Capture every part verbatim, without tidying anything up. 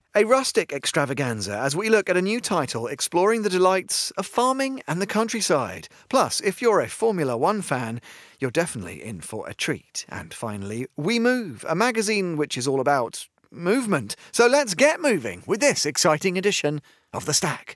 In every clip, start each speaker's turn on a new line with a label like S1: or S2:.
S1: A rustic extravaganza as we look at a new title exploring the delights of farming and the countryside. Plus, if you're a Formula One fan, you're definitely in for a treat. And finally, We Move, a magazine which is all about movement. So let's get moving with this exciting edition of The Stack.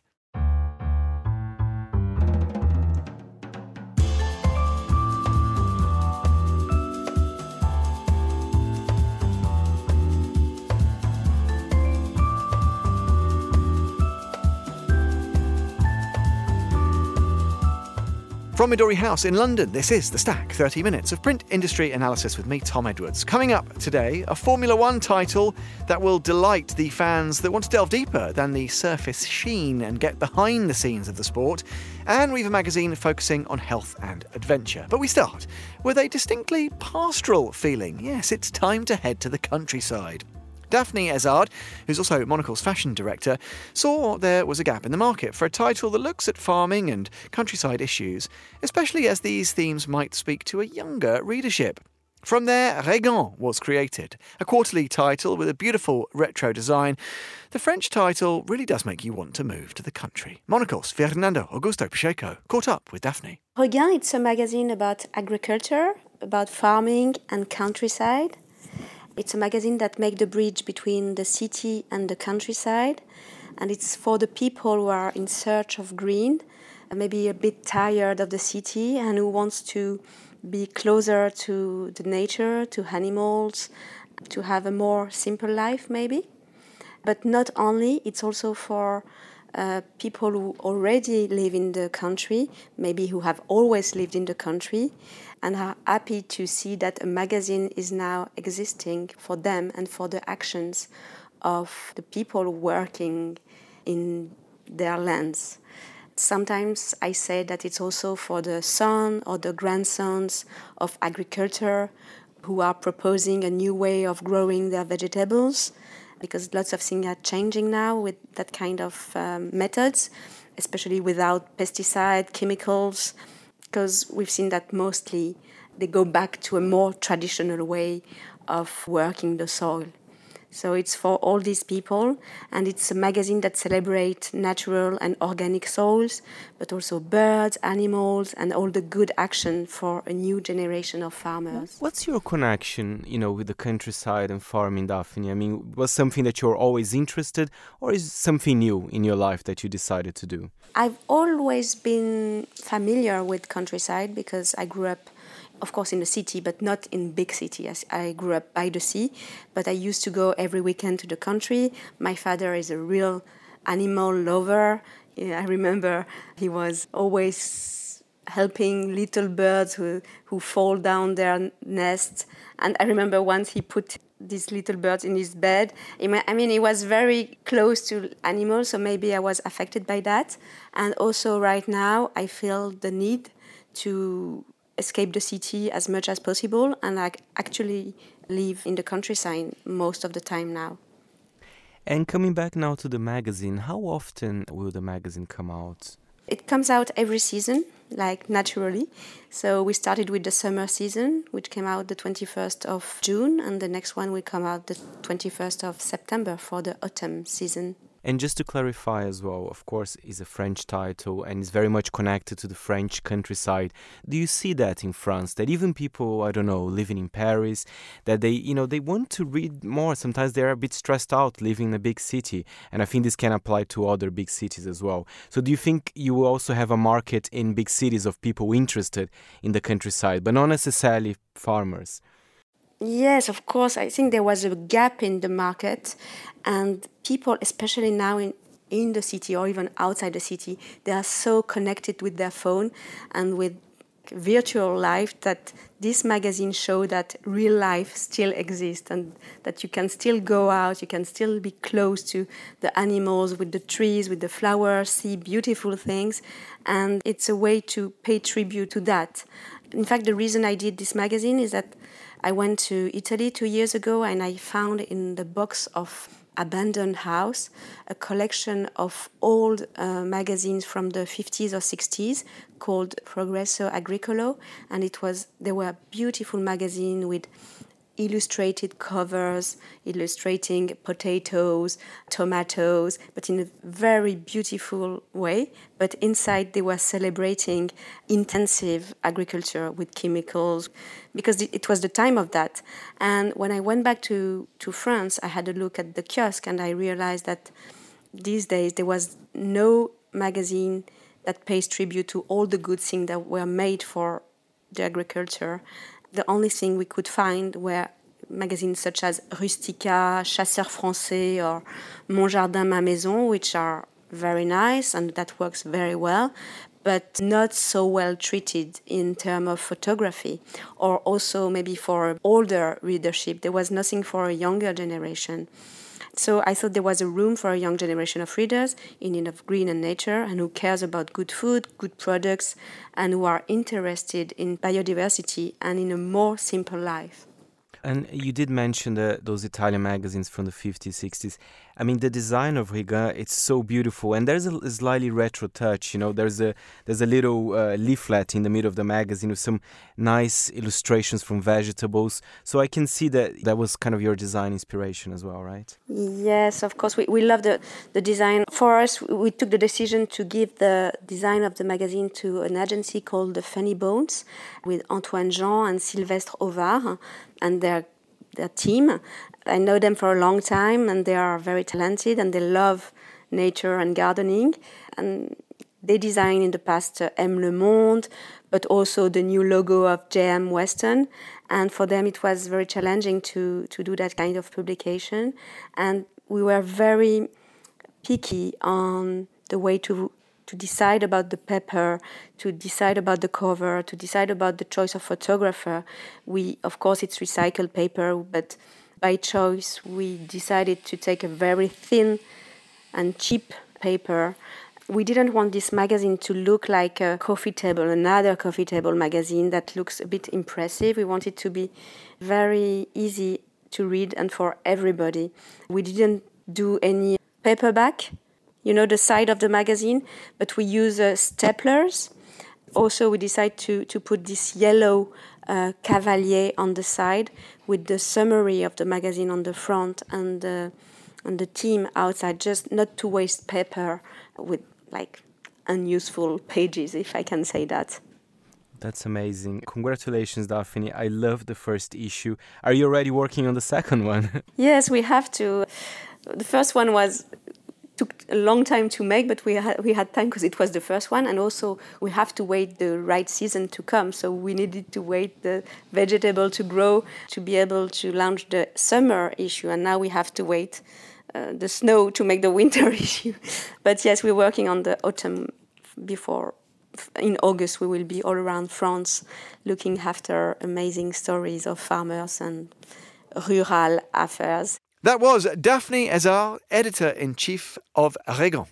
S1: From Midori House in London, this is The Stack, thirty minutes of print industry analysis with me, Tom Edwards. Coming up today, a Formula One title that will delight the fans that want to delve deeper than the surface sheen and get behind the scenes of the sport, and we've a magazine focusing on health and adventure. But we start with a distinctly pastoral feeling. Yes, it's time to head to the countryside. Daphne Ezard, who's also Monocle's fashion director, saw there was a gap in the market for a title that looks at farming and countryside issues, especially as these themes might speak to a younger readership. From there, Régant was created, a quarterly title with a beautiful retro design. The French title really does make you want to move to the country. Monocle's Fernando Augusto Pacheco caught up with Daphne.
S2: Régant, it's a magazine about agriculture, about farming and countryside. It's a magazine that makes the bridge between the city and the countryside, and it's for the people who are in search of green, maybe a bit tired of the city, and who wants to be closer to the nature, to animals, to have a more simple life maybe. But not only, it's also for uh, people who already live in the country, maybe who have always lived in the country, and are happy to see that a magazine is now existing for them and for the actions of the people working in their lands. Sometimes I say that it's also for the son or the grandsons of agriculture who are proposing a new way of growing their vegetables, because lots of things are changing now with that kind of um, methods, especially without pesticide, chemicals, because we've seen that mostly they go back to a more traditional way of working the soil. So it's for all these people, and it's a magazine that celebrates natural and organic soils, but also birds, animals, and all the good action for a new generation of farmers.
S3: What's your connection, you know, with the countryside and farming, Daphne? I mean, was something that you're always interested, or is it something new in your life that you decided to do?
S2: I've always been familiar with countryside because I grew up, of course, in the city, but not in big city. I grew up by the sea, but I used to go every weekend to the country. My father is a real animal lover. Yeah, I remember he was always helping little birds who, who fall down their nests. And I remember once he put these little birds in his bed. I mean, he was very close to animals, so maybe I was affected by that. And also right now, I feel the need to escape the city as much as possible, and I actually live in the countryside most of the time now.
S3: And coming back now to the magazine, how often will the magazine come out?
S2: It comes out every season, like naturally. So we started with the summer season, which came out the twenty-first of June, and the next one will come out the twenty-first of September for the autumn season.
S3: And just to clarify as well, of course, it's a French title and it's very much connected to the French countryside. Do you see that in France, that even people, I don't know, living in Paris, that they, you know, they want to read more. Sometimes they're a bit stressed out living in a big city. And I think this can apply to other big cities as well. So do you think you will also have a market in big cities of people interested in the countryside, but not necessarily farmers?
S2: Yes, of course. I think there was a gap in the market, and people, especially now in, in the city or even outside the city, they are so connected with their phone and with virtual life that this magazine shows that real life still exists and that you can still go out, you can still be close to the animals, with the trees, with the flowers, see beautiful things, and it's a way to pay tribute to that. In fact, the reason I did this magazine is that I went to Italy two years ago and I found in the box of Abandoned House a collection of old uh, magazines from the fifties or sixties called Progresso Agricolo, and it was they were beautiful magazines with illustrated covers illustrating potatoes, tomatoes, but in a very beautiful way. But inside they were celebrating intensive agriculture with chemicals because it was the time of that. And when I went back to, to France, I had a look at the kiosk and I realized that these days there was no magazine that pays tribute to all the good things that were made for the agriculture. The only thing we could find were magazines such as Rustica, Chasseurs Français, or Mon Jardin, Ma Maison, which are very nice and that works very well, but not so well treated in terms of photography, or also maybe for older readership. There was nothing for a younger generation. So I thought there was a room for a young generation of readers in need of green and nature and who cares about good food, good products, and who are interested in biodiversity and in a more simple life.
S3: And you did mention the, those Italian magazines from the fifties, sixties. I mean, the design of Regain, it's so beautiful. And there's a, a slightly retro touch, you know. There's a there's a little uh, leaflet in the middle of the magazine with some nice illustrations from vegetables. So I can see that that was kind of your design inspiration as well, right?
S2: Yes, of course. We, we love the, the design. For us, we took the decision to give the design of the magazine to an agency called the Funny Bones with Antoine Jean and Sylvestre Ovard and their their team. I know them for a long time and they are very talented and they love nature and gardening. And they designed in the past uh, M. Le Monde, but also the new logo of J M Weston. And for them it was very challenging to, to do that kind of publication. And we were very picky on the way to to decide about the paper, to decide about the cover, to decide about the choice of photographer. We, of course, it's recycled paper, but by choice, we decided to take a very thin and cheap paper. We didn't want this magazine to look like a coffee table, another coffee table magazine that looks a bit impressive. We wanted to be very easy to read and for everybody. We didn't do any paperback, you know, the side of the magazine, but we use uh, staplers. Also, we decided to, to put this yellow uh, cavalier on the side with the summary of the magazine on the front and, uh, and the team outside, just not to waste paper with, like, unuseful pages, if I can say that.
S3: That's amazing. Congratulations, Daphne. I love the first issue. Are you already working on the second one?
S2: Yes, we have to. The first one was... took a long time to make, but we had, we had time because it was the first one, and also we have to wait the right season to come, so we needed to wait the vegetable to grow to be able to launch the summer issue, and now we have to wait uh, the snow to make the winter issue. But yes, we're working on the autumn. Before, in August, we will be all around France looking after amazing stories of farmers and rural affairs.
S1: That was Daphne Ezard, Editor-in-Chief of Regain.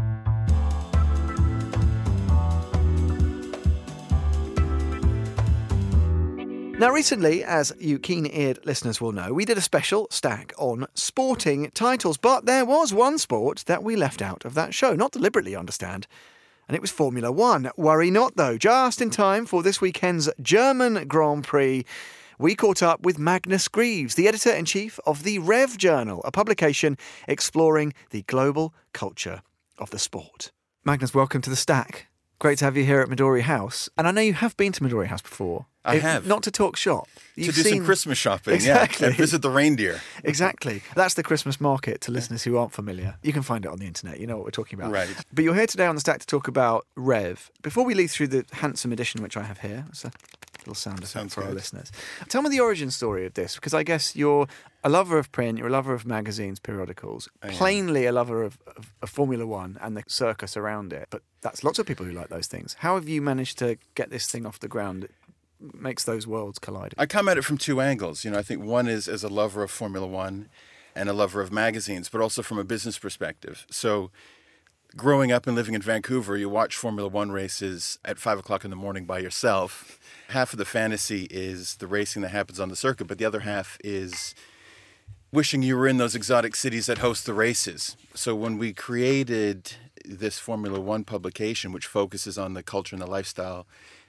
S1: Now, recently, as you keen-eared listeners will know, we did a special stack on sporting titles, but there was one sport that we left out of that show, not deliberately, understand, and it was Formula One. Worry not, though, just in time for this weekend's German Grand Prix. We caught up with Magnus Greaves, the editor-in-chief of the Rev Journal, a publication exploring the global culture of the sport. Magnus, welcome to the Stack. Great to have you here at Midori House. And I know you have been to Midori House before.
S4: I
S1: if,
S4: have.
S1: Not to talk shop.
S4: You've to do seen... some Christmas shopping,
S1: exactly.
S4: Yeah. And visit the reindeer.
S1: Exactly. That's the Christmas market to listeners who aren't familiar. You can find it on the internet. You know what we're talking about.
S4: Right.
S1: But you're here today on the Stack to talk about Rev. Before we lead through the handsome edition, which I have here, it's a little sound effect for good. Our listeners. Tell me the origin story of this, because I guess you're a lover of print, you're a lover of magazines, periodicals, plainly a lover of, of, of Formula One and the circus around it. But that's lots of people who like those things. How have you managed to get this thing off the ground? It makes those worlds collide.
S4: I come at it from two angles. You know, I think one is as a lover of Formula One and a lover of magazines, but also from a business perspective. So growing up and living in Vancouver, you watch Formula One races at five o'clock in the morning by yourself. Half of the fantasy is the racing that happens on the circuit, but the other half is wishing you were in those exotic cities that host the races. So when we created this Formula One publication, which focuses on the culture and the lifestyle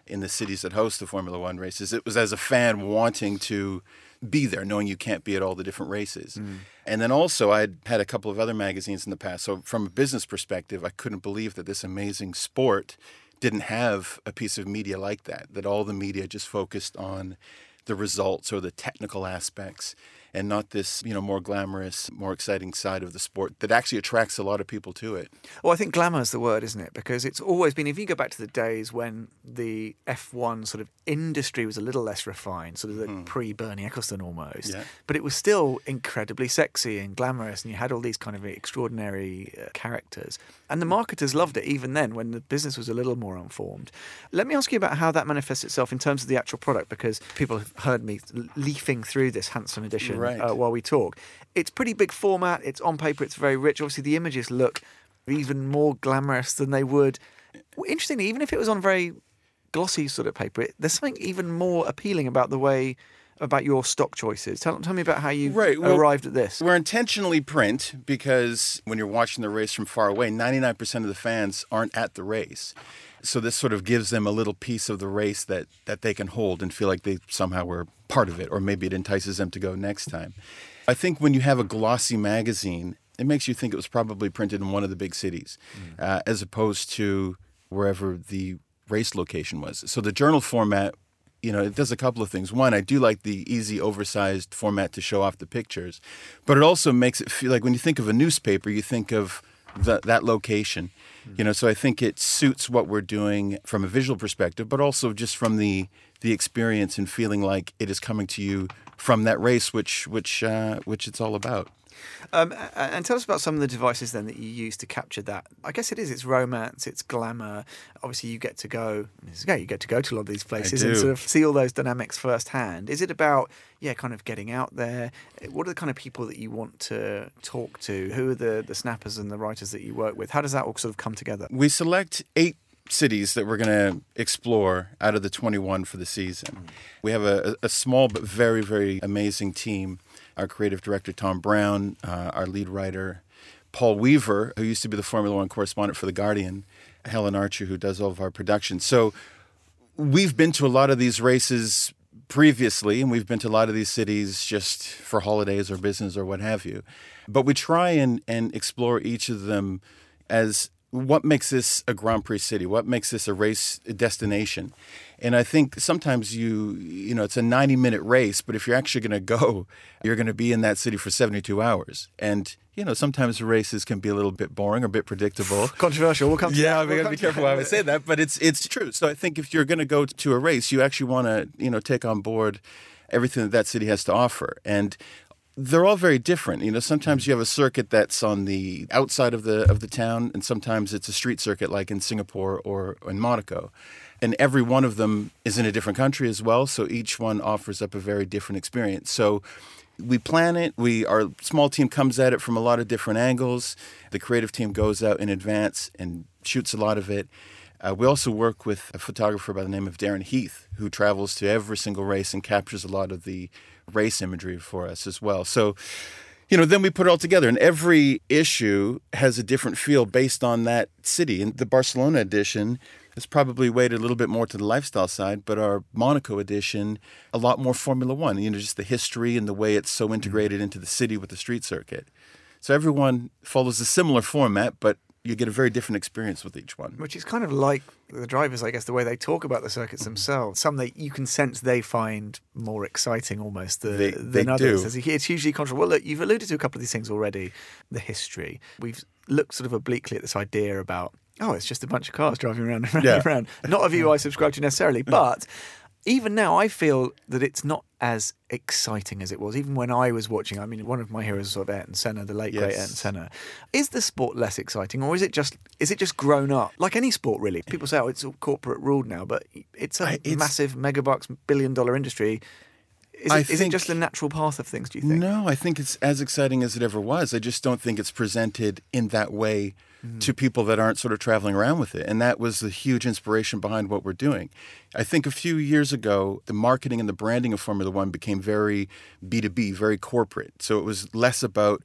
S4: in the cities that host the Formula One races. It was as a fan wanting to be there, knowing you can't be at all the different races. Mm. And then also I had had a couple of other magazines in the past. So from a business perspective, I couldn't believe that this amazing sport didn't have a piece of media like that, that all the media just focused on the results or the technical aspects and not this, you know, more glamorous, more exciting side of the sport that actually attracts a lot of people to it.
S1: Well, I think glamour is the word, isn't it? Because it's always been, if you go back to the days when the F one sort of industry was a little less refined, sort of the mm. pre-Bernie Ecclestone almost, yeah. but it was still incredibly sexy and glamorous, and you had all these kind of extraordinary uh, characters. And the marketers loved it even then when the business was a little more unformed. Let me ask you about how that manifests itself in terms of the actual product, because people have heard me leafing through this handsome edition right. uh, while we talk. It's pretty big format. It's on paper. It's very rich. Obviously, the images look even more glamorous than they would. Interestingly, even if it was on very glossy sort of paper, it, there's something even more appealing about the way, about your stock choices. Tell, tell me about how you
S4: right. well,
S1: arrived at this.
S4: We're intentionally print because when you're watching the race from far away, ninety-nine percent of the fans aren't at the race. So this sort of gives them a little piece of the race that, that they can hold and feel like they somehow were part of it, or maybe it entices them to go next time. I think when you have a glossy magazine, it makes you think it was probably printed in one of the big cities, mm. uh, as opposed to wherever the race location was. So the journal format, you know, it does a couple of things. One, I do like the easy, oversized format to show off the pictures, but it also makes it feel like when you think of a newspaper, you think of the, that location. You know, so I think it suits what we're doing from a visual perspective, but also just from the the experience and feeling like it is coming to you from that race, which which uh, which it's all about.
S1: Um, and tell us about some of the devices then that you use to capture that. I guess it is. It's romance. It's glamour. Obviously, you get to go. Yeah, you get to go to a lot of these places and sort of see all those dynamics firsthand. Is it about yeah, kind of getting out there? What are the kind of people that you want to talk to? Who are the the snappers and the writers that you work with? How does that all sort of come together?
S4: We select eight cities that we're going to explore out of the twenty-one for the season. Mm. We have a, a small but very, very amazing team. Our creative director, Tom Brown, uh, our lead writer, Paul Weaver, who used to be the Formula One correspondent for The Guardian, Helen Archer, who does all of our production. So we've been to a lot of these races previously, and we've been to a lot of these cities just for holidays or business or what have you. But we try and, and explore each of them as what makes this a Grand Prix city? What makes this a race destination? And I think sometimes you, you know, it's a ninety-minute race, but if you're actually going to go, you're going to be in that city for seventy-two hours. And, you know, sometimes the races can be a little bit boring or a bit predictable.
S1: Controversial. We'll come to
S4: yeah,
S1: that.
S4: I'm going to be careful how I say that, but it's it's true. So I think if you're going to go to a race, you actually want to, you know, take on board everything that that city has to offer. And they're all very different. You know, sometimes you have a circuit that's on the outside of the of the town, and sometimes it's a street circuit like in Singapore or in Monaco. And every one of them is in a different country as well, so each one offers up a very different experience. So we plan it. We Our small team comes at it from a lot of different angles. The creative team goes out in advance and shoots a lot of it. Uh, we also work with a photographer by the name of Darren Heath, who travels to every single race and captures a lot of the race imagery for us as well. So, you know, then we put it all together, and every issue has a different feel based on that city. And the Barcelona edition is probably weighted a little bit more to the lifestyle side, but our Monaco edition, a lot more Formula One, you know, just the history and the way it's so integrated into the city with the street circuit. So everyone follows a similar format, but you get a very different experience with each one.
S1: Which is kind of like the drivers, I guess, the way they talk about the circuits themselves. Some that you can sense they find more exciting almost the,
S4: they,
S1: than
S4: they
S1: others.
S4: Do.
S1: It's hugely controversial. Well, look, you've alluded to a couple of these things already. The history. We've looked sort of obliquely at this idea about, oh, it's just a bunch of cars driving around and around
S4: yeah.
S1: and around. Not a view I subscribe to necessarily, but even now I feel that it's not as exciting as it was, even when I was watching. I mean, one of my heroes is sort of Ayrton Senna, the late, yes. great Ayrton Senna. Is the sport less exciting, or is it just is it just grown up? Like any sport, really. People say, oh, it's all corporate ruled now, but it's a it's, massive megabucks, billion-dollar industry. Is it, is it just the natural path of things, do you think?
S4: No, I think it's as exciting as it ever was. I just don't think it's presented in that way mm. to people that aren't sort of traveling around with it. And that was the huge inspiration behind what we're doing. I think a few years ago, the marketing and the branding of Formula One became very B two B, very corporate. So it was less about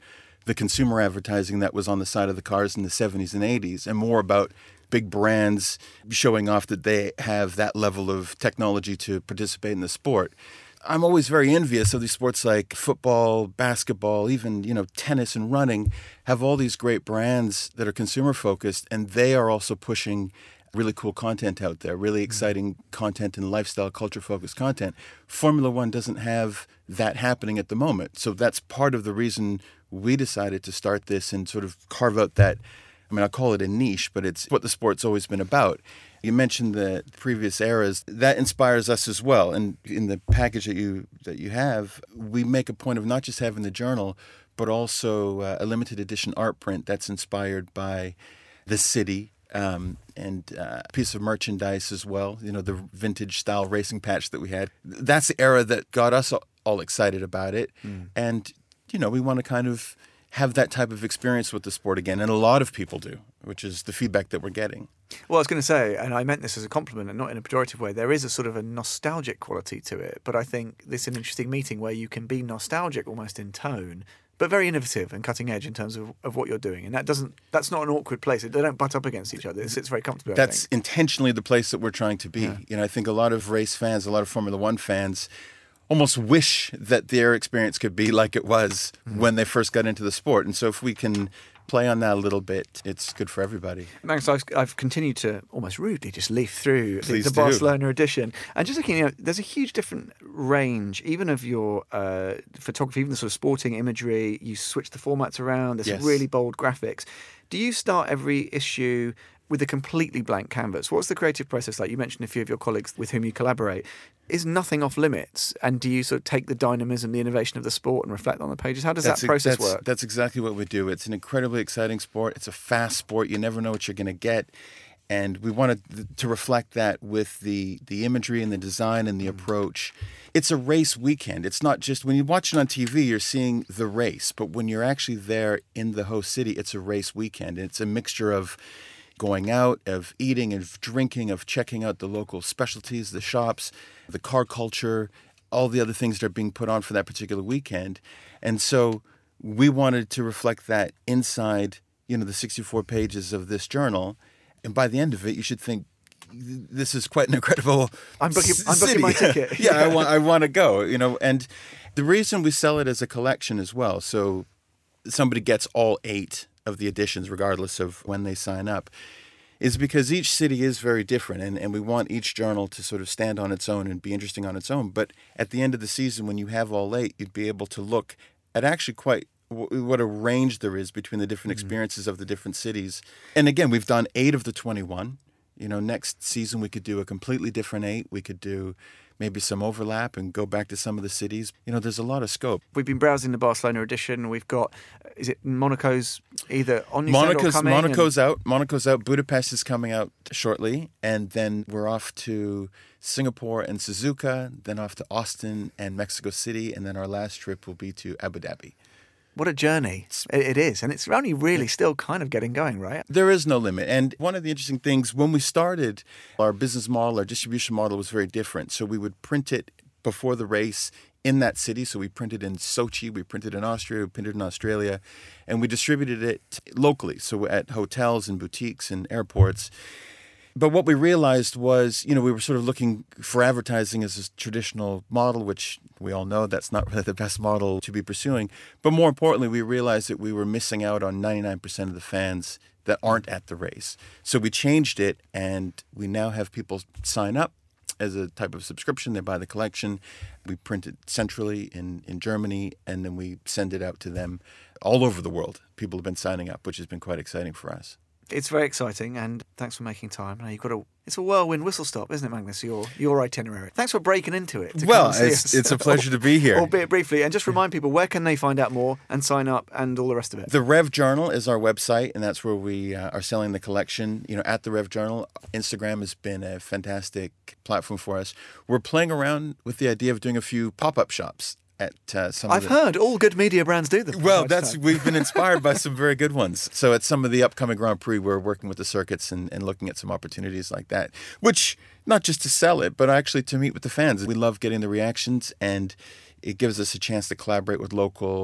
S4: the consumer advertising that was on the side of the cars in the seventies and eighties, and more about big brands showing off that they have that level of technology to participate in the sport. I'm always very envious of these sports like football, basketball, even, you know, tennis and running have all these great brands that are consumer focused, and they are also pushing really cool content out there, really exciting content and lifestyle culture focused content. Formula One doesn't have that happening at the moment. So that's part of the reason we decided to start this and sort of carve out that, I mean, I'll call it a niche, but it's what the sport's always been about. You mentioned the previous eras. That inspires us as well. And in the package that you that you have, we make a point of not just having the journal, but also uh, a limited edition art print that's inspired by the city, um, and uh, a piece of merchandise as well. You know, the vintage style racing patch that we had. That's the era that got us all excited about it. Mm. And, you know, we want to kind of have that type of experience with the sport again. And a lot of people do, which is the feedback that we're getting.
S1: Well, I was going to say, and I meant this as a compliment and not in a pejorative way, there is a sort of a nostalgic quality to it. But I think this is an interesting meeting where you can be nostalgic almost in tone, but very innovative and cutting edge in terms of, of what you're doing. And that doesn't that's not an awkward place. They don't butt up against each other. It sits very comfortably.
S4: That's intentionally the place that we're trying to be. Yeah. You know, I think a lot of race fans, a lot of Formula One fans almost wish that their experience could be like it was mm-hmm. when they first got into the sport. And so if we can play on that a little bit, it's good for everybody.
S1: Magnus, I've, I've continued to almost rudely just leaf through
S4: Please
S1: the, the
S4: do.
S1: Barcelona edition. And just looking, you know, there's a huge different range, even of your uh, photography, even the sort of sporting imagery. You switch the formats around. There's
S4: yes.
S1: really bold graphics. Do you start every issue with a completely blank canvas? What's the creative process like? You mentioned a few of your colleagues with whom you collaborate. Is nothing off limits? And do you sort of take the dynamism, the innovation of the sport and reflect on the pages? How does that's that process
S4: a, that's,
S1: work?
S4: That's exactly what we do. It's an incredibly exciting sport. It's a fast sport. You never know what you're going to get. And we wanted to reflect that with the, the imagery and the design and the mm. approach. It's a race weekend. It's not just, when you watch it on T V, you're seeing the race. But when you're actually there in the host city, it's a race weekend. It's a mixture of going out, of eating, of drinking, of checking out the local specialties, the shops, the car culture, all the other things that are being put on for that particular weekend. And so we wanted to reflect that inside, you know, the sixty-four pages of this journal. And by the end of it, you should think, this is quite an incredible
S1: I'm booking,
S4: c-
S1: I'm booking my ticket.
S4: yeah, I want, I want to go, you know. And the reason we sell it as a collection as well, so somebody gets all eight of the editions, regardless of when they sign up, is because each city is very different, and, and we want each journal to sort of stand on its own and be interesting on its own. But at the end of the season, when you have all eight, you'd be able to look at actually quite w- what a range there is between the different mm-hmm. experiences of the different cities. And again, we've done eight of the twenty-one. You know, next season we could do a completely different eight. We could do maybe some overlap and go back to some of the cities. You know, there's a lot of scope.
S1: We've been browsing the Barcelona edition. We've got, is it Monaco's either on your
S4: Monaco's,
S1: or coming?
S4: Monaco's
S1: and...
S4: out. Monaco's out. Budapest is coming out shortly. And then we're off to Singapore and Suzuka, then off to Austin and Mexico City. And then our last trip will be to Abu Dhabi.
S1: What a journey it is. And it's only really still kind of getting going, right?
S4: There is no limit. And one of the interesting things, when we started, our business model, our distribution model was very different. So we would print it before the race in that city. So we printed in Sochi, we printed in Austria, we printed in Australia, and we distributed it locally. So at hotels and boutiques and airports. But what we realized was, you know, we were sort of looking for advertising as a traditional model, which we all know that's not really the best model to be pursuing. But more importantly, we realized that we were missing out on ninety-nine percent of the fans that aren't at the race. So we changed it, and we now have people sign up as a type of subscription. They buy the collection. We print it centrally in, in Germany, and then we send it out to them all over the world. People have been signing up, which has been quite exciting for us.
S1: It's very exciting, and thanks for making time. Now you've got a it's a whirlwind whistle stop, isn't it, Magnus? Your your itinerary. Thanks for breaking into it.
S4: Well, it's, it's a pleasure to be here.
S1: Albeit briefly, and just remind people, where can they find out more and sign up and all the rest of it?
S4: The Rev Journal is our website, and that's where we uh, are selling the collection. You know, at the Rev Journal, Instagram has been a fantastic platform for us. We're playing around with the idea of doing a few pop-up shops. At uh, some
S1: I've
S4: of the...
S1: heard all good media brands do them.
S4: Well, that's we've been inspired by some very good ones. So at some of the upcoming Grand Prix, we're working with the circuits and, and looking at some opportunities like that, which not just to sell it, but actually to meet with the fans. We love getting the reactions, and it gives us a chance to collaborate with local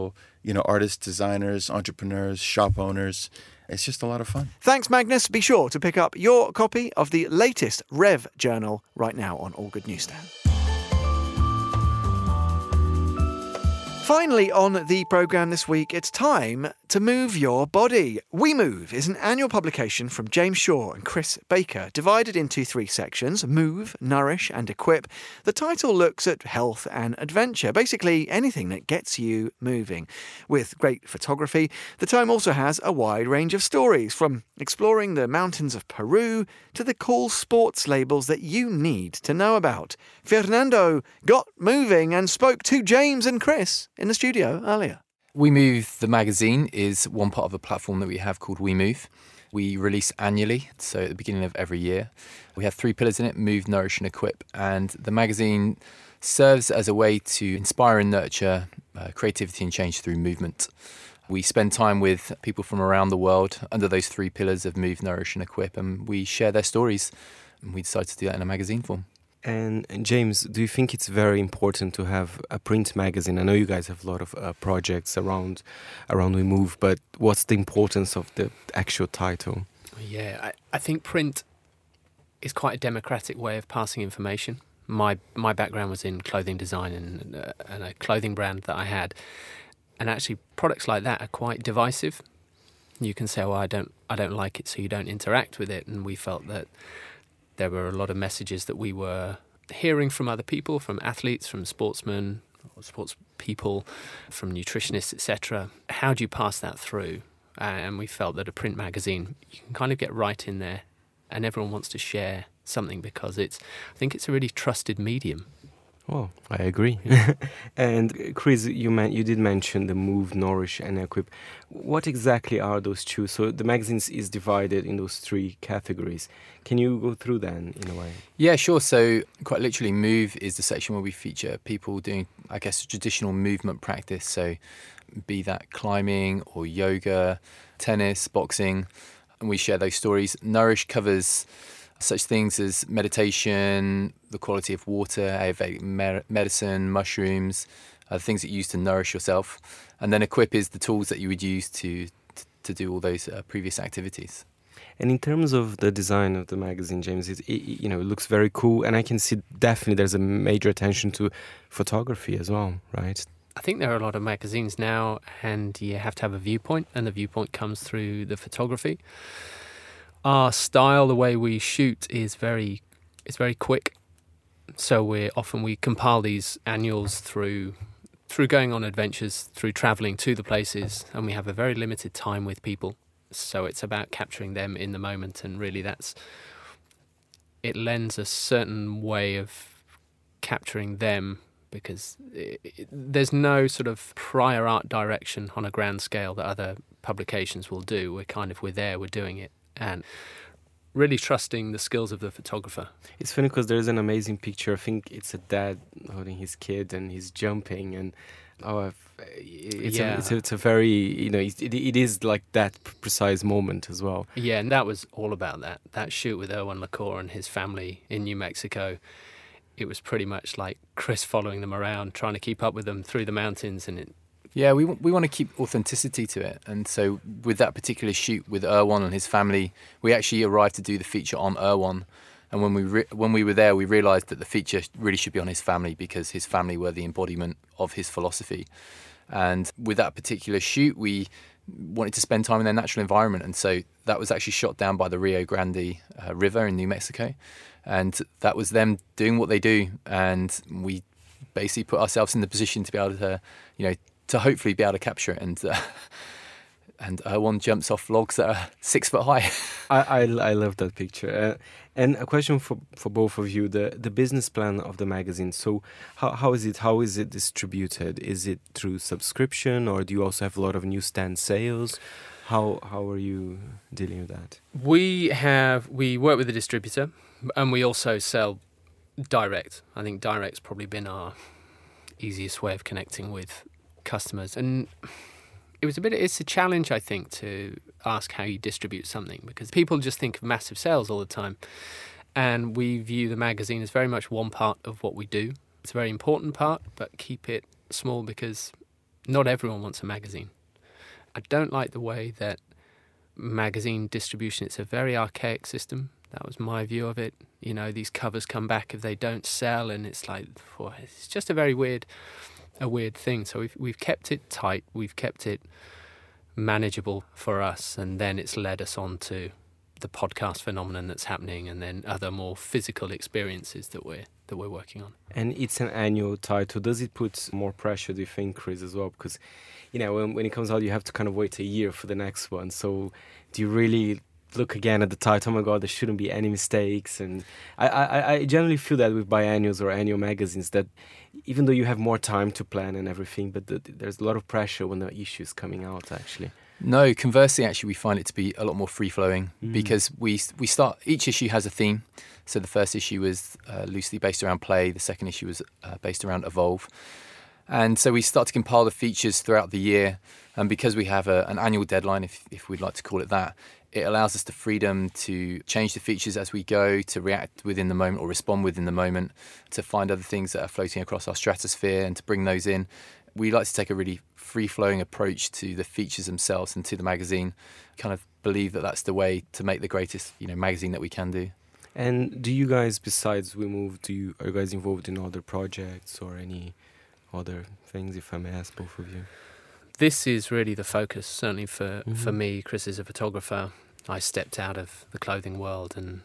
S4: you know, artists, designers, entrepreneurs, shop owners. It's just a lot of fun.
S1: Thanks, Magnus. Be sure to pick up your copy of the latest Rev Journal right now on All Good Newsstand. Finally, on the programme this week, it's time to move your body. We Move is an annual publication from James Shaw and Chris Baker, divided into three sections: Move, Nourish and Equip. The title looks at health and adventure, basically anything that gets you moving. With great photography, the tome also has a wide range of stories, from exploring the mountains of Peru to the cool sports labels that you need to know about. Fernando got moving and spoke to James and Chris in the studio earlier.
S5: We Move, the magazine, is one part of a platform that we have called We Move. We release annually, so at the beginning of every year. We have three pillars in it: Move, Nourish and Equip. And the magazine serves as a way to inspire and nurture uh, creativity and change through movement. We spend time with people from around the world under those three pillars of Move, Nourish and Equip, and we share their stories. And we decided to do that in a magazine form.
S3: And, and James, do you think it's very important to have a print magazine? I know you guys have a lot of uh, projects around around We Move, but what's the importance of the actual title?
S6: Yeah, I, I think print is quite a democratic way of passing information. My my background was in clothing design and, uh, and a clothing brand that I had, and actually products like that are quite divisive. You can say, "Well, I don't I don't like it, so you don't interact with it," and we felt that there were a lot of messages that we were hearing from other people, from athletes, from sportsmen, or sports people, from nutritionists, et cetera. How do you pass that through? Uh, and we felt that a print magazine, you can kind of get right in there, and everyone wants to share something because it's, I think it's a really trusted medium.
S3: Well, I agree. And Chris, you man, you did mention the Move, Nourish and Equip. What exactly are those two? So the magazine is divided in those three categories. Can you go through that in a way?
S5: Yeah, sure. So quite literally, Move is the section where we feature people doing, I guess, traditional movement practice. So be that climbing or yoga, tennis, boxing, and we share those stories. Nourish covers such things as meditation, the quality of water, Ayurvedic medicine, mushrooms, uh, things that you use to nourish yourself. And then Equip is the tools that you would use to to, to do all those uh, previous activities.
S3: And in terms of the design of the magazine, James, it, it, you know, it looks very cool, and I can see definitely there's a major attention to photography as well, right?
S6: I think there are a lot of magazines now, and you have to have a viewpoint, and the viewpoint comes through the photography. Our style, the way we shoot, is very, it's very quick. So we often we compile these annuals through, through going on adventures, through travelling to the places, and we have a very limited time with people. So it's about capturing them in the moment, and really that's, it lends a certain way of capturing them, because it, it, there's no sort of prior art direction on a grand scale that other publications will do. We're kind of, we're there, we're doing it. And really trusting the skills of the photographer.
S3: It's funny because there's an amazing picture. I think it's a dad holding his kid and he's jumping, and oh, it's,
S6: yeah.
S3: a, it's, a, it's a very, you know, it, it is like that precise moment as well.
S6: Yeah, and that was all about that. That shoot with Erwan Le Corre and his family in New Mexico, it was pretty much like Chris following them around, trying to keep up with them through the mountains, and it,
S5: Yeah, we we want to keep authenticity to it. And so with that particular shoot with Erwan and his family, we actually arrived to do the feature on Erwan. And when we re- when we were there, we realised that the feature really should be on his family, because his family were the embodiment of his philosophy. And with that particular shoot, we wanted to spend time in their natural environment. And so that was actually shot down by the Rio Grande uh, River in New Mexico. And that was them doing what they do. And we basically put ourselves in the position to be able to, you know, to hopefully be able to capture it. And uh, and Erwan jumps off logs that are six foot high.
S3: I, I, I love that picture. Uh, and a question for, for both of you, the, the business plan of the magazine. So how how is it how is it distributed? Is it through subscription, or do you also have a lot of newsstand sales? How how are you dealing with that?
S6: we have we work with a distributor, and we also sell direct. I think direct's probably been our easiest way of connecting with customers, and it was a bit it's a challenge, I think, to ask how you distribute something, because people just think of massive sales all the time, and we view the magazine as very much one part of what we do. It's a very important part, but keep it small, because not everyone wants a magazine. I don't like the way that magazine distribution, it's a very archaic system. That was my view of it. You know, these covers come back if they don't sell, and it's like, oh, it's just a very weird, a weird thing. So we've we've kept it tight, we've kept it manageable for us, and then it's led us on to the podcast phenomenon that's happening, and then other more physical experiences that we're that we're working on.
S3: And it's an annual title. Does it put more pressure, do you think, Chris, as well? Because, you know, when, when it comes out, you have to kind of wait a year for the next one. So do you really look again at the title? Oh my God, there shouldn't be any mistakes. And I, I, I generally feel that with biennials or annual magazines, that even though you have more time to plan and everything, but the, there's a lot of pressure when the issue is coming out, actually.
S5: No, conversely, actually, we find it to be a lot more free-flowing
S3: Mm.
S5: because we we start, each issue has a theme. So the first issue was uh, loosely based around play. The second issue was uh, based around evolve. And so we start to compile the features throughout the year. And because we have a, an annual deadline, if, if we'd like to call it that, it allows us the freedom to change the features as we go, to react within the moment or respond within the moment, to find other things that are floating across our stratosphere and to bring those in. We like to take a really free-flowing approach to the features themselves and to the magazine. Kind of believe that that's the way to make the greatest, you know, magazine that we can do.
S3: And do you guys, besides We Move, do you, are you guys involved in other projects or any other things, if I may ask both of you?
S6: This is really the focus, certainly for,
S3: Mm-hmm.
S6: for me. Chris is a photographer. I stepped out of the clothing world and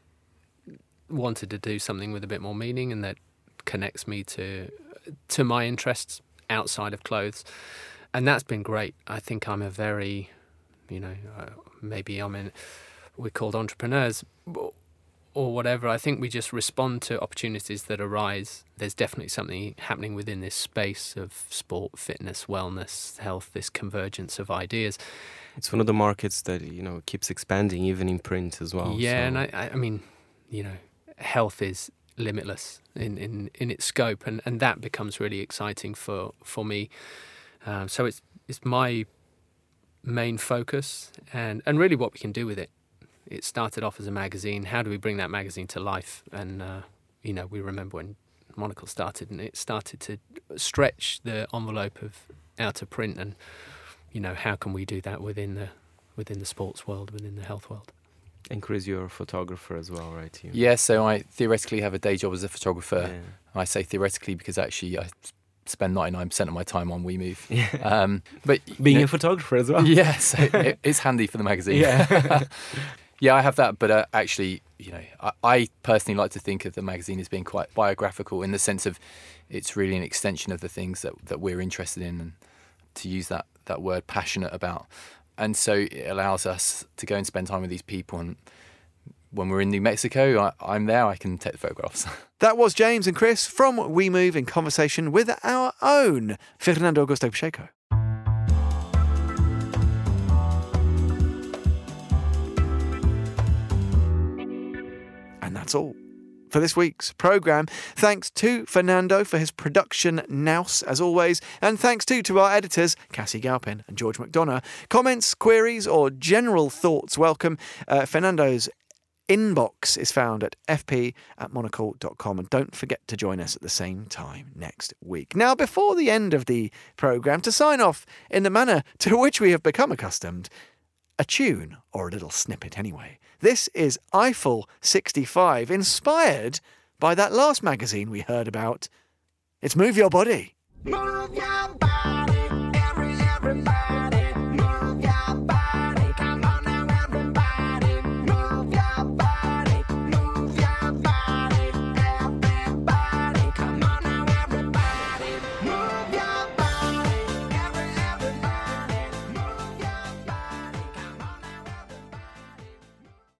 S6: wanted to do something with a bit more meaning and that connects me to to my interests outside of clothes. And that's been great. I think I'm a very, you know, uh, maybe I'm in, we're called entrepreneurs or whatever. I think we just respond to opportunities that arise. There's definitely something happening within this space of sport, fitness, wellness, health, this convergence of ideas.
S3: It's one of the markets that, you know, keeps expanding, even in print as well.
S6: Yeah,
S3: so.
S6: and I, I mean, you know, health is limitless in, in, in its scope, and, and that becomes really exciting for, for me. Um, so it's it's my main focus and, and really what we can do with it. It started off as a magazine. How do we bring that magazine to life? And, uh, you know, we remember when Monocle started and it started to stretch the envelope of out of print and, you know, how can we do that within the within the sports world, within the health world?
S3: And Chris, you're a photographer as well, right? You?
S5: Yeah, so I theoretically have a day job as a photographer.
S3: Yeah.
S5: I say theoretically because actually I spend ninety-nine percent of my time on WeMove.
S3: Yeah.
S5: Um, but
S3: Being
S5: you know,
S3: a photographer as well.
S5: yeah, so it, it's handy for the magazine.
S3: Yeah.
S5: Yeah, I have that, but uh, actually, you know, I, I personally like to think of the magazine as being quite biographical in the sense of it's really an extension of the things that, that we're interested in, and to use that, that word, passionate about. And so it allows us to go and spend time with these people. And when we're in New Mexico, I, I'm there, I can take the photographs.
S1: That was James and Chris from We Move in conversation with our own Fernando Augusto Pacheco. And that's all for this week's programme. Thanks to Fernando for his production nous, as always, and thanks too to our editors, Cassie Galpin and George McDonough. Comments, queries or general thoughts welcome. Uh, Fernando's inbox is found at f p at monocle dot com, and don't forget to join us at the same time next week. Now, before the end of the programme, to sign off in the manner to which we have become accustomed, a tune, or a little snippet anyway. This is Eiffel sixty-five, inspired by that last magazine we heard about. It's Move Your Body.
S7: Move your body.